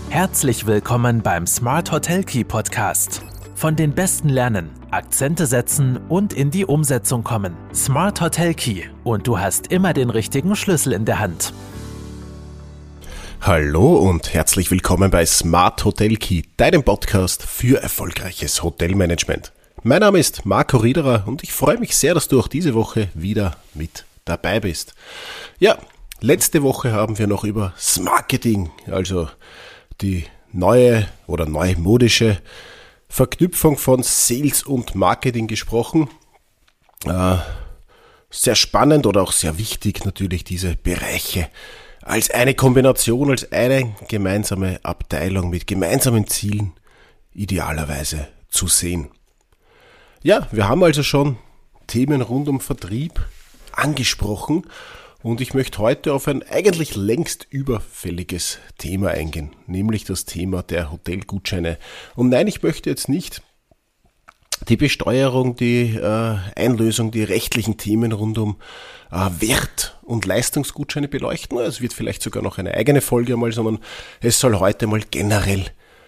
Herzlich willkommen beim Smart Hotel Key Podcast. Von den Besten lernen, Akzente setzen und in die Umsetzung kommen. Smart Hotel Key und du hast immer den richtigen Schlüssel in der Hand. Hallo und herzlich willkommen bei Smart Hotel Key, deinem Podcast für erfolgreiches Hotelmanagement. Mein Name ist Marco Riederer und ich freue mich sehr, dass du auch diese Woche wieder mit dabei bist. Ja, letzte Woche haben wir noch über Smarketing, also die neue oder neumodische Verknüpfung von Sales und Marketing gesprochen. Sehr spannend oder auch sehr wichtig natürlich diese Bereiche als eine Kombination, als eine gemeinsame Abteilung mit gemeinsamen Zielen idealerweise zu sehen. Ja, wir haben also schon Themen rund um Vertrieb angesprochen und ich möchte heute auf ein eigentlich längst überfälliges Thema eingehen, nämlich das Thema der Hotelgutscheine. Und nein, ich möchte jetzt nicht die Besteuerung, die Einlösung, die rechtlichen Themen rund um Wert- und Leistungsgutscheine beleuchten. Es wird vielleicht sogar noch eine eigene Folge einmal, sondern es soll heute mal generell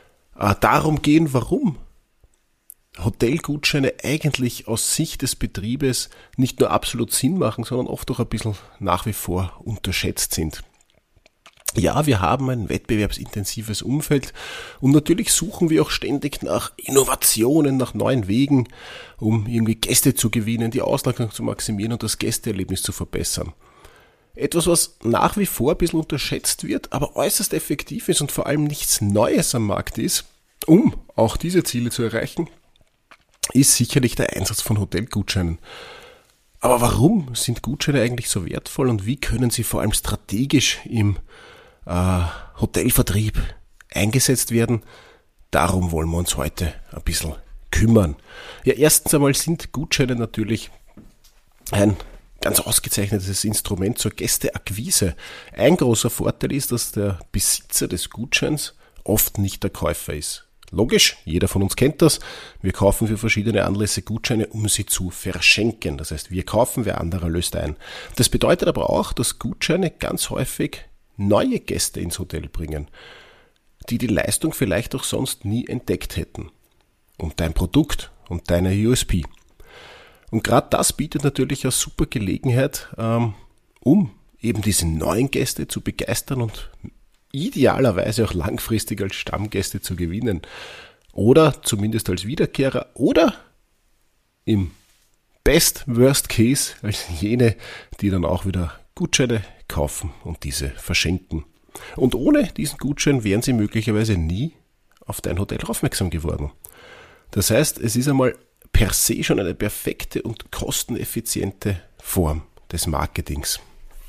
darum gehen, warum Hotelgutscheine eigentlich aus Sicht des Betriebes nicht nur absolut Sinn machen, sondern oft auch ein bisschen nach wie vor unterschätzt sind. Ja, wir haben ein wettbewerbsintensives Umfeld und natürlich suchen wir auch ständig nach Innovationen, nach neuen Wegen, um irgendwie Gäste zu gewinnen, die Auslastung zu maximieren und das Gästeerlebnis zu verbessern. Etwas, was nach wie vor ein bisschen unterschätzt wird, aber äußerst effektiv ist und vor allem nichts Neues am Markt ist, um auch diese Ziele zu erreichen, ist sicherlich der Einsatz von Hotelgutscheinen. Aber warum sind Gutscheine eigentlich so wertvoll und wie können sie vor allem strategisch im Hotelvertrieb eingesetzt werden? Darum wollen wir uns heute ein bisschen kümmern. Ja, erstens einmal sind Gutscheine natürlich ein ganz ausgezeichnetes Instrument zur Gästeakquise. Ein großer Vorteil ist, dass der Besitzer des Gutscheins oft nicht der Käufer ist. Logisch, jeder von uns kennt das. Wir kaufen für verschiedene Anlässe Gutscheine, um sie zu verschenken. Das heißt, wir kaufen, wer anderer löst ein. Das bedeutet aber auch, dass Gutscheine ganz häufig neue Gäste ins Hotel bringen, die die Leistung vielleicht auch sonst nie entdeckt hätten. Und dein Produkt und deine USP. Und gerade das bietet natürlich eine super Gelegenheit, um eben diese neuen Gäste zu begeistern und idealerweise auch langfristig als Stammgäste zu gewinnen oder zumindest als Wiederkehrer oder im Worst Case als jene, die dann auch wieder Gutscheine kaufen und diese verschenken. Und ohne diesen Gutschein wären sie möglicherweise nie auf dein Hotel aufmerksam geworden. Das heißt, es ist einmal per se schon eine perfekte und kosteneffiziente Form des Marketings.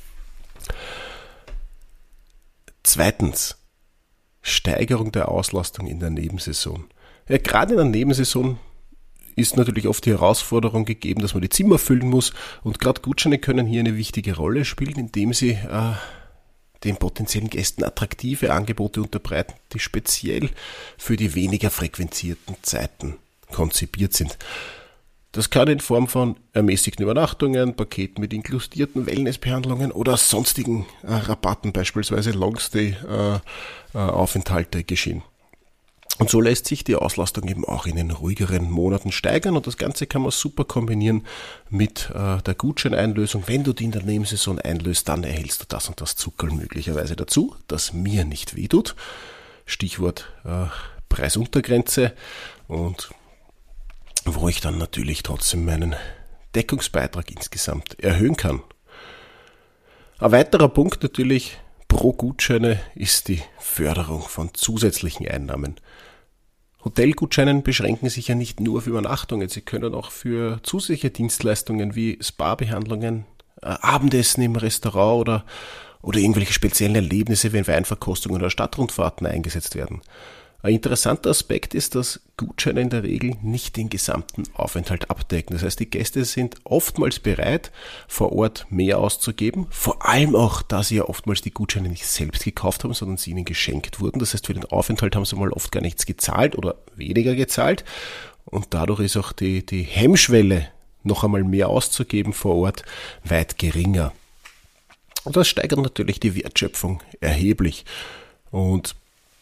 Zweitens, Steigerung der Auslastung in der Nebensaison. Ja, gerade in der Nebensaison ist natürlich oft die Herausforderung gegeben, dass man die Zimmer füllen muss und gerade Gutscheine können hier eine wichtige Rolle spielen, indem sie den potenziellen Gästen attraktive Angebote unterbreiten, die speziell für die weniger frequentierten Zeiten konzipiert sind. Das kann in Form von ermäßigten Übernachtungen, Paketen mit inkludierten Wellnessbehandlungen oder sonstigen Rabatten, beispielsweise Longstay-Aufenthalte geschehen. Und so lässt sich die Auslastung eben auch in den ruhigeren Monaten steigern und das Ganze kann man super kombinieren mit der Gutscheineinlösung. Wenn du die in der Nebensaison einlöst, dann erhältst du das und das Zuckerl möglicherweise dazu, das mir nicht wehtut. Stichwort Preisuntergrenze und wo ich dann natürlich trotzdem meinen Deckungsbeitrag insgesamt erhöhen kann. Ein weiterer Punkt natürlich pro Gutscheine ist die Förderung von zusätzlichen Einnahmen. Hotelgutscheine beschränken sich ja nicht nur auf Übernachtungen, sie können auch für zusätzliche Dienstleistungen wie Spa-Behandlungen, Abendessen im Restaurant oder irgendwelche speziellen Erlebnisse wie Weinverkostungen oder Stadtrundfahrten eingesetzt werden. Ein interessanter Aspekt ist, dass Gutscheine in der Regel nicht den gesamten Aufenthalt abdecken. Das heißt, die Gäste sind oftmals bereit, vor Ort mehr auszugeben, vor allem auch, da sie ja oftmals die Gutscheine nicht selbst gekauft haben, sondern sie ihnen geschenkt wurden. Das heißt, für den Aufenthalt haben sie mal oft gar nichts gezahlt oder weniger gezahlt und dadurch ist auch die Hemmschwelle, noch einmal mehr auszugeben vor Ort, weit geringer. Und das steigert natürlich die Wertschöpfung erheblich. Und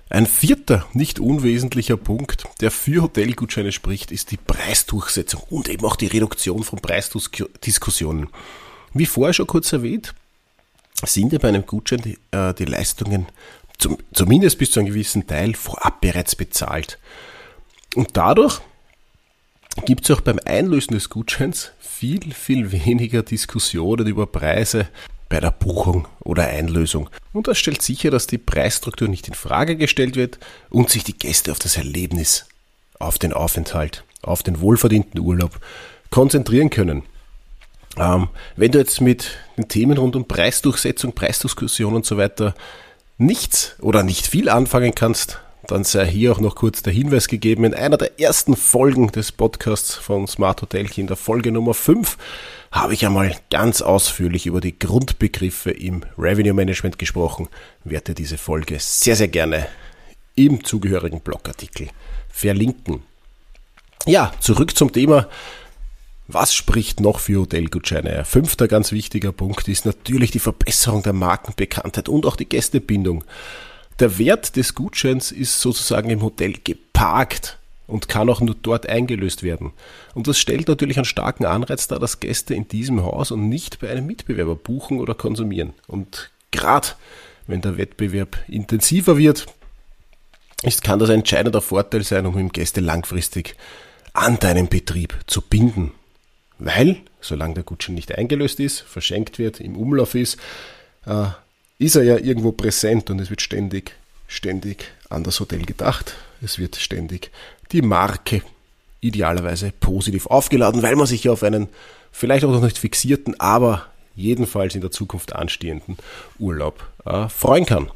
Ein vierter, nicht unwesentlicher Punkt, der für Hotelgutscheine spricht, ist die Preisdurchsetzung und eben auch die Reduktion von Preisdiskussionen. Wie vorher schon kurz erwähnt, sind ja bei einem Gutschein die Leistungen zumindest bis zu einem gewissen Teil vorab bereits bezahlt. Und dadurch gibt es auch beim Einlösen des Gutscheins viel, viel weniger Diskussionen über Preise bei der Buchung oder Einlösung. Und das stellt sicher, dass die Preisstruktur nicht in Frage gestellt wird und sich die Gäste auf das Erlebnis, auf den Aufenthalt, auf den wohlverdienten Urlaub konzentrieren können. Wenn du jetzt mit den Themen rund um Preisdurchsetzung, Preisdiskussion und so weiter nichts oder nicht viel anfangen kannst, dann sei hier auch noch kurz der Hinweis gegeben. In einer der ersten Folgen des Podcasts von Smart Hotelkey, in der Folge Nummer 5, habe ich einmal ganz ausführlich über die Grundbegriffe im Revenue Management gesprochen. Werde diese Folge sehr, sehr gerne im zugehörigen Blogartikel verlinken. Ja, zurück zum Thema. Was spricht noch für Hotelgutscheine? Ein fünfter ganz wichtiger Punkt ist natürlich die Verbesserung der Markenbekanntheit und auch die Gästebindung. Der Wert des Gutscheins ist sozusagen im Hotel geparkt und kann auch nur dort eingelöst werden. Und das stellt natürlich einen starken Anreiz dar, dass Gäste in diesem Haus und nicht bei einem Mitbewerber buchen oder konsumieren. Und gerade wenn der Wettbewerb intensiver wird, kann das ein entscheidender Vorteil sein, um eben Gäste langfristig an deinen Betrieb zu binden. Weil, solange der Gutschein nicht eingelöst ist, verschenkt wird, im Umlauf ist er ja irgendwo präsent und es wird ständig an das Hotel gedacht. Es wird ständig die Marke idealerweise positiv aufgeladen, weil man sich ja auf einen vielleicht auch noch nicht fixierten, aber jedenfalls in der Zukunft anstehenden Urlaub freuen kann.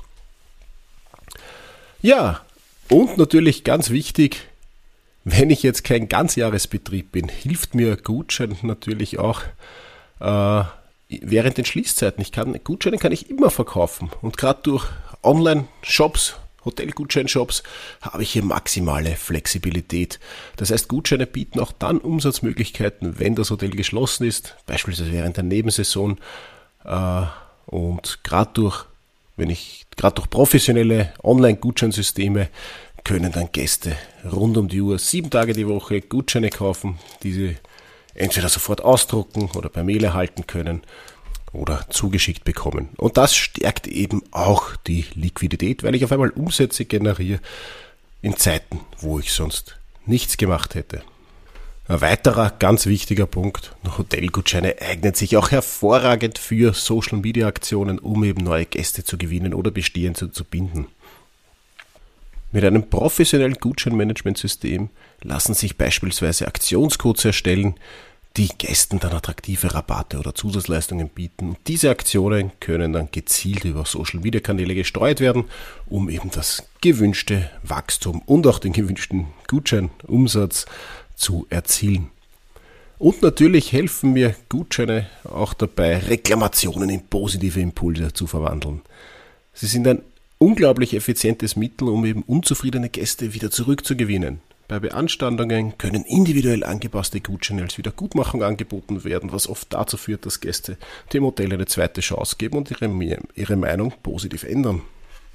Ja, und natürlich ganz wichtig, wenn ich jetzt kein Ganzjahresbetrieb bin, hilft mir Gutschein natürlich auch während den Schließzeiten. Gutscheine kann ich immer verkaufen und gerade durch Online-Shops, Hotelgutscheinshops, habe ich hier maximale Flexibilität. Das heißt, Gutscheine bieten auch dann Umsatzmöglichkeiten, wenn das Hotel geschlossen ist, beispielsweise während der Nebensaison. Und gerade durch professionelle Online-Gutscheinsysteme können dann Gäste rund um die Uhr 7 Tage die Woche Gutscheine kaufen, die sie entweder sofort ausdrucken oder per Mail erhalten können oder zugeschickt bekommen. Und das stärkt eben auch die Liquidität, weil ich auf einmal Umsätze generiere in Zeiten, wo ich sonst nichts gemacht hätte. Ein weiterer ganz wichtiger Punkt, Hotelgutscheine eignen sich auch hervorragend für Social-Media-Aktionen, um eben neue Gäste zu gewinnen oder bestehende zu binden. Mit einem professionellen Gutscheinmanagementsystem lassen sich beispielsweise Aktionscodes erstellen, die Gästen dann attraktive Rabatte oder Zusatzleistungen bieten. Und diese Aktionen können dann gezielt über Social-Media-Kanäle gesteuert werden, um eben das gewünschte Wachstum und auch den gewünschten Gutscheinumsatz zu erzielen. Und natürlich helfen mir Gutscheine auch dabei, Reklamationen in positive Impulse zu verwandeln. Sie sind ein unglaublich effizientes Mittel, um eben unzufriedene Gäste wieder zurückzugewinnen. Bei Beanstandungen können individuell angepasste Gutscheine als Wiedergutmachung angeboten werden, was oft dazu führt, dass Gäste dem Hotel eine zweite Chance geben und ihre Meinung positiv ändern.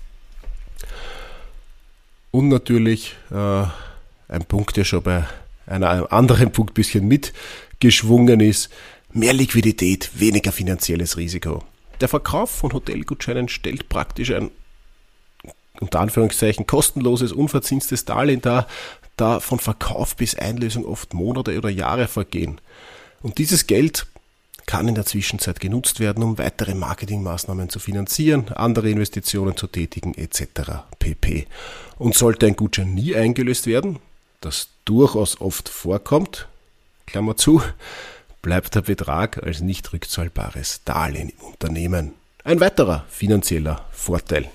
Und natürlich ein Punkt, der schon bei einem anderen Punkt ein bisschen mitgeschwungen ist, mehr Liquidität, weniger finanzielles Risiko. Der Verkauf von Hotelgutscheinen stellt praktisch ein unter Anführungszeichen kostenloses, unverzinstes Darlehen dar, da von Verkauf bis Einlösung oft Monate oder Jahre vergehen. Und dieses Geld kann in der Zwischenzeit genutzt werden, um weitere Marketingmaßnahmen zu finanzieren, andere Investitionen zu tätigen etc. pp. Und sollte ein Gutschein nie eingelöst werden, das durchaus oft vorkommt, Klammer zu, bleibt der Betrag als nicht rückzahlbares Darlehen im Unternehmen. Ein weiterer finanzieller Vorteil.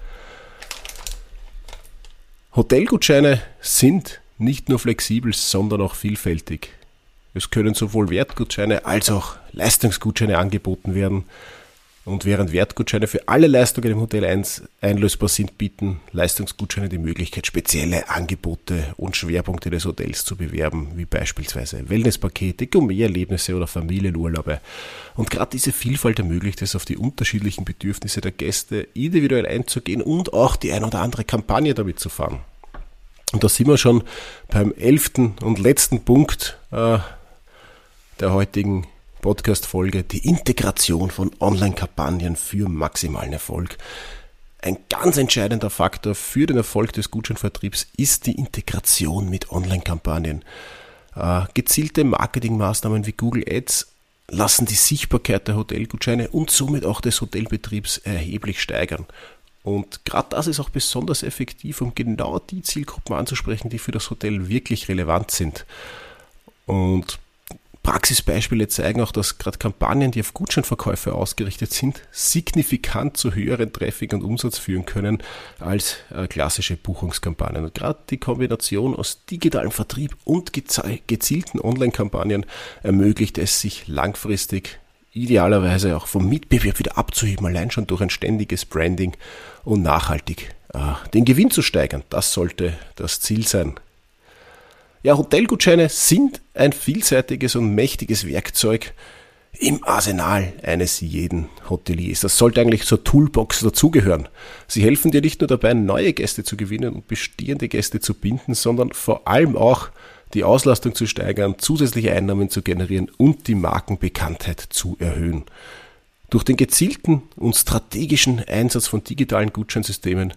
Hotelgutscheine sind nicht nur flexibel, sondern auch vielfältig. Es können sowohl Wertgutscheine als auch Leistungsgutscheine angeboten werden. Und während Wertgutscheine für alle Leistungen im Hotel 1 einlösbar sind, bieten Leistungsgutscheine die Möglichkeit, spezielle Angebote und Schwerpunkte des Hotels zu bewerben, wie beispielsweise Wellnesspakete, Gourmet-Erlebnisse oder Familienurlaube. Und gerade diese Vielfalt ermöglicht es, auf die unterschiedlichen Bedürfnisse der Gäste individuell einzugehen und auch die ein oder andere Kampagne damit zu fahren. Und da sind wir schon beim 11. und letzten Punkt der heutigen Podcast-Folge, die Integration von Online-Kampagnen für maximalen Erfolg. Ein ganz entscheidender Faktor für den Erfolg des Gutscheinvertriebs ist die Integration mit Online-Kampagnen. Gezielte Marketingmaßnahmen wie Google Ads lassen die Sichtbarkeit der Hotelgutscheine und somit auch des Hotelbetriebs erheblich steigern. Und gerade das ist auch besonders effektiv, um genau die Zielgruppen anzusprechen, die für das Hotel wirklich relevant sind. Und Praxisbeispiele zeigen auch, dass gerade Kampagnen, die auf Gutscheinverkäufe ausgerichtet sind, signifikant zu höheren Traffic und Umsatz führen können als klassische Buchungskampagnen. Und gerade die Kombination aus digitalem Vertrieb und gezielten Online-Kampagnen ermöglicht es, sich langfristig idealerweise auch vom Mitbewerb wieder abzuheben, allein schon durch ein ständiges Branding und nachhaltig den Gewinn zu steigern. Das sollte das Ziel sein. Ja, Hotelgutscheine sind ein vielseitiges und mächtiges Werkzeug im Arsenal eines jeden Hoteliers. Das sollte eigentlich zur Toolbox dazugehören. Sie helfen dir nicht nur dabei, neue Gäste zu gewinnen und bestehende Gäste zu binden, sondern vor allem auch die Auslastung zu steigern, zusätzliche Einnahmen zu generieren und die Markenbekanntheit zu erhöhen. Durch den gezielten und strategischen Einsatz von digitalen Gutscheinsystemen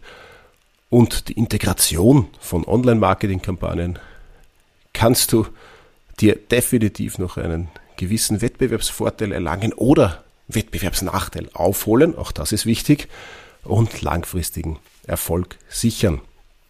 und die Integration von Online-Marketing-Kampagnen kannst du dir definitiv noch einen gewissen Wettbewerbsvorteil erlangen oder Wettbewerbsnachteil aufholen, auch das ist wichtig, und langfristigen Erfolg sichern.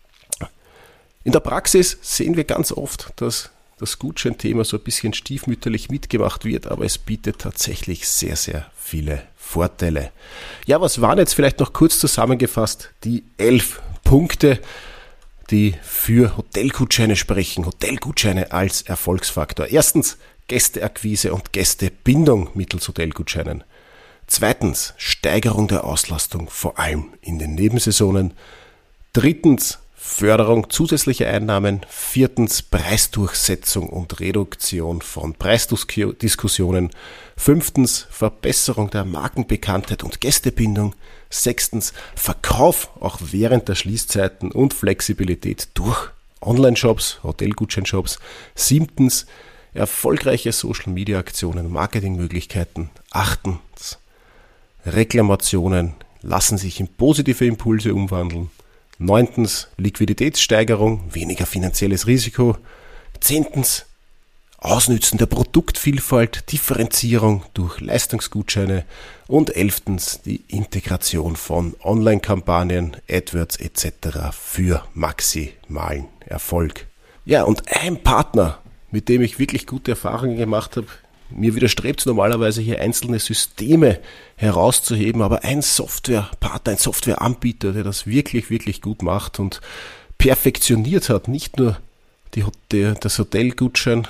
In der Praxis sehen wir ganz oft, dass das Gutscheinthema so ein bisschen stiefmütterlich mitgemacht wird, aber es bietet tatsächlich sehr, sehr viele Vorteile. Ja, was waren jetzt vielleicht noch kurz zusammengefasst die 11 Punkte, die für Hotelgutscheine sprechen, Hotelgutscheine als Erfolgsfaktor. Erstens, Gästeakquise und Gästebindung mittels Hotelgutscheinen. Zweitens, Steigerung der Auslastung, vor allem in den Nebensaisonen. Drittens, Förderung zusätzlicher Einnahmen. Viertens, Preisdurchsetzung und Reduktion von Preisdiskussionen. Fünftens, Verbesserung der Markenbekanntheit und Gästebindung. Sechstens, Verkauf auch während der Schließzeiten und Flexibilität durch Online-Shops, Hotelgutscheinshops. Siebtens, erfolgreiche Social-Media-Aktionen und Marketingmöglichkeiten. Achtens, Reklamationen lassen sich in positive Impulse umwandeln. Neuntens, Liquiditätssteigerung, weniger finanzielles Risiko. Zehntens, Ausnützen der Produktvielfalt, Differenzierung durch Leistungsgutscheine. Und 11. die Integration von Online-Kampagnen, AdWords etc. für maximalen Erfolg. Ja, und ein Partner, mit dem ich wirklich gute Erfahrungen gemacht habe, mir widerstrebt es normalerweise hier einzelne Systeme herauszuheben, aber ein Softwarepartner, ein Softwareanbieter, der das wirklich, wirklich gut macht und perfektioniert hat, nicht nur das Hotelgutschein,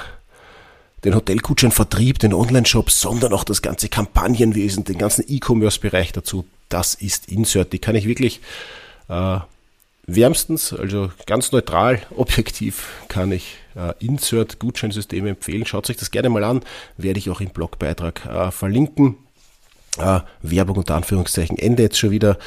den Hotelgutscheinvertrieb, den Online-Shop, sondern auch das ganze Kampagnenwesen, den ganzen E-Commerce-Bereich dazu. Das ist Insert. Die kann ich wirklich wärmstens, also ganz neutral, objektiv kann ich Insert-Gutscheinsysteme empfehlen. Schaut euch das gerne mal an, werde ich auch im Blogbeitrag verlinken. Werbung unter Anführungszeichen, Ende jetzt schon wieder.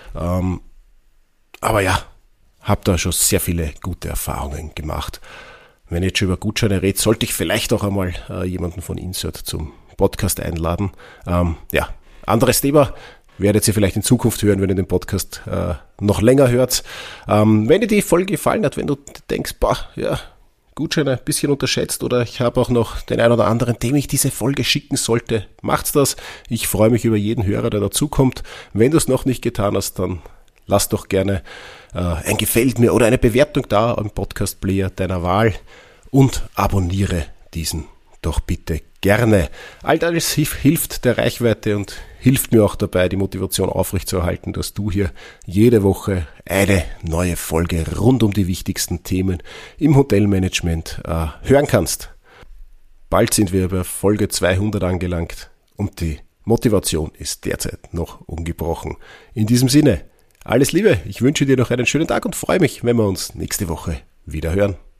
Aber ja, habe da schon sehr viele gute Erfahrungen gemacht. Wenn ich jetzt schon über Gutscheine rede, sollte ich vielleicht auch einmal jemanden von Insert zum Podcast einladen. Ja, anderes Thema. Werdet ihr vielleicht in Zukunft hören, wenn ihr den Podcast noch länger hört. Wenn dir die Folge gefallen hat, wenn du denkst, Gutscheine ein bisschen unterschätzt oder ich habe auch noch den einen oder anderen, dem ich diese Folge schicken sollte, macht's das. Ich freue mich über jeden Hörer, der dazukommt. Wenn du es noch nicht getan hast, dann lass doch gerne ein Gefällt mir oder eine Bewertung da am Podcast-Player deiner Wahl und abonniere diesen doch bitte gerne. All das hilft der Reichweite und hilft mir auch dabei, die Motivation aufrechtzuerhalten, dass du hier jede Woche eine neue Folge rund um die wichtigsten Themen im Hotelmanagement hören kannst. Bald sind wir bei Folge 200 angelangt und die Motivation ist derzeit noch ungebrochen. In diesem Sinne, alles Liebe, ich wünsche dir noch einen schönen Tag und freue mich, wenn wir uns nächste Woche wieder hören.